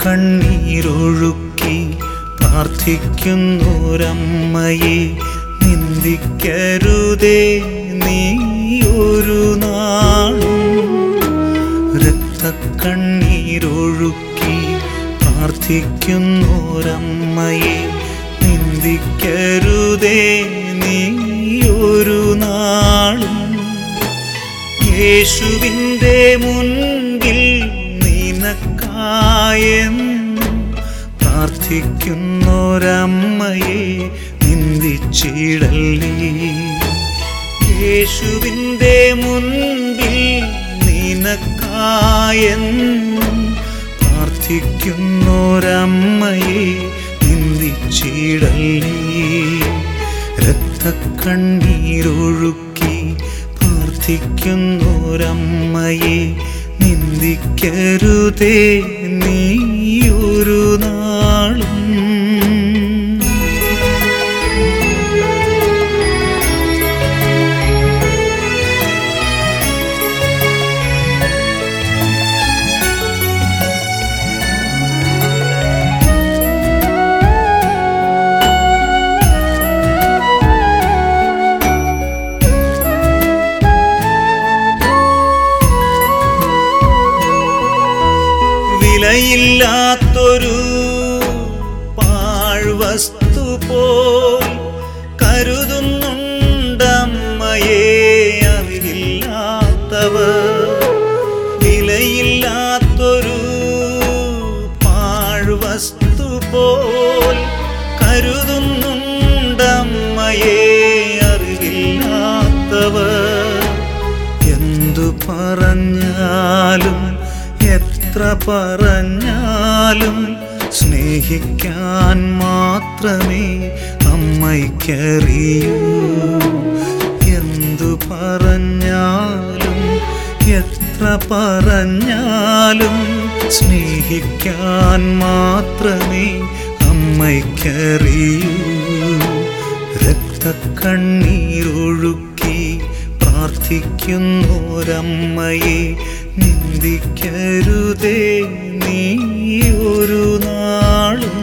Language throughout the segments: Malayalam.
രക്തക്കണ്ണീരൊഴുക്കി പ്രാർത്ഥിക്കുന്നൊരമ്മയെ നിന്ദിക്കരുതേ നീ ഒരു നാളും. രക്തക്കണ്ണീരൊഴുക്കി പ്രാർത്ഥിക്കുന്നൊരമ്മയെ നിന്ദിക്കരുതേ നീ ഒരു നാളും. യേശുവിൻ്റെ മുൻപിൽ നിനക്കായെന്നും പ്രാർത്ഥിക്കുന്നൊരമ്മയെ നിന്ദിച്ചിടല്ലേ. യേശുവിൻ്റെ മുൻപിൽ നിനക്കായെന്നും പ്രാർത്ഥിക്കുന്നൊരമ്മയെ നിന്ദിച്ചിടല്ലേ. രക്തക്കണ്ണീരൊഴുക്കി പ്രാർത്ഥിക്കുന്നൊരമ്മയെ നിന്ദിക്കരുതേ നീ ഒരു നാളും. വിലയില്ലാത്തൊരു പാഴ്വസ്തു പോൽ കരുതുന്നുണ്ടമ്മയെ അറിവില്ലാത്തവർ. വിലയില്ലാത്തൊരു പാഴ്വസ്തു പോൽ കരുതുന്നുണ്ടമ്മയെ അറിവില്ലാത്തവർ. എന്തു പറഞ്ഞാലും എത്ര പറഞ്ഞാലും സ്നേഹിക്കാൻ മാത്രമേ അമ്മയ്ക്കറിയൂ. എന്തു പറഞ്ഞാലും എത്ര പറഞ്ഞാലും സ്നേഹിക്കാൻ മാത്രമേ അമ്മയ്ക്കറിയൂ. രക്തക്കണ്ണീരൊഴുക്കി പ്രാർത്ഥിക്കുന്നൊരമ്മയെ നിന്ദിക്കരുതേ നീ ഒരു നാളും.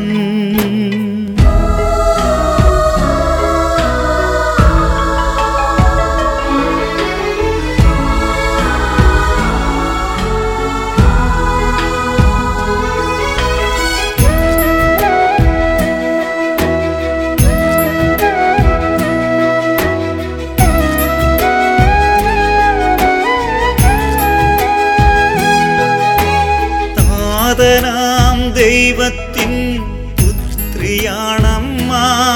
നാഥനാം ദൈവത്തിൻ പുത്രിയാണമ്മ,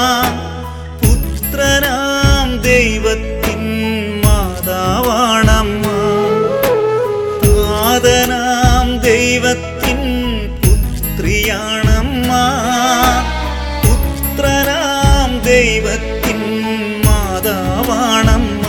പുത്രനാം ദൈവത്തിൻ മാതാവാണമ്മ. നാഥനാം ദൈവത്തിൻ പുത്രിയാണമ്മ, പുത്രനാം ദൈവത്തിൻ മാതാവാണമ്മ.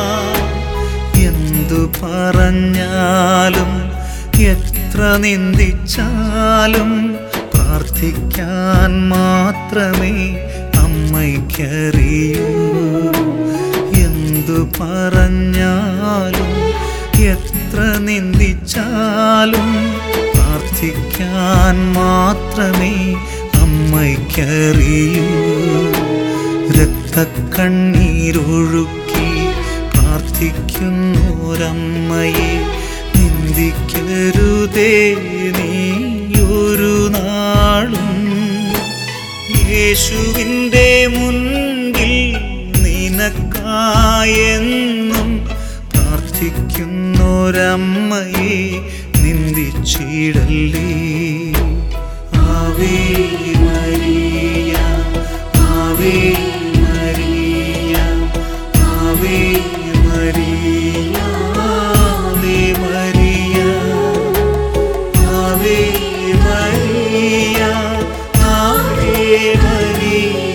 എന്തു പറഞ്ഞാലും എത്ര നിന്ദിച്ചാലും പ്രാർത്ഥിക്കാൻ മാത്രമേ അമ്മയ്ക്കറിയൂ. എന്തു പറഞ്ഞാലും എത്ര നിന്ദിച്ചാലും പ്രാർത്ഥിക്കാൻ മാത്രമേ അമ്മയ്ക്കറിയൂ. രക്തക്കണ്ണീരൊഴുക്കി പ്രാർത്ഥിക്കുന്നൊരമ്മയെ നിന്ദിക്കരുതേ നീ ഒരു നാളും. യേശുവിൻ്റെ മുൻപിൽ നിനക്കായെന്നും പ്രാർത്ഥിക്കുന്നൊരമ്മയെ നിന്ദിച്ചിടല്ലേ. ആവേ മരിയ, ആവേ മരിയ, ആവേ മരിയ, ആവേ മരിയ, ആവേ മരിയ, ആവേ മരിയ.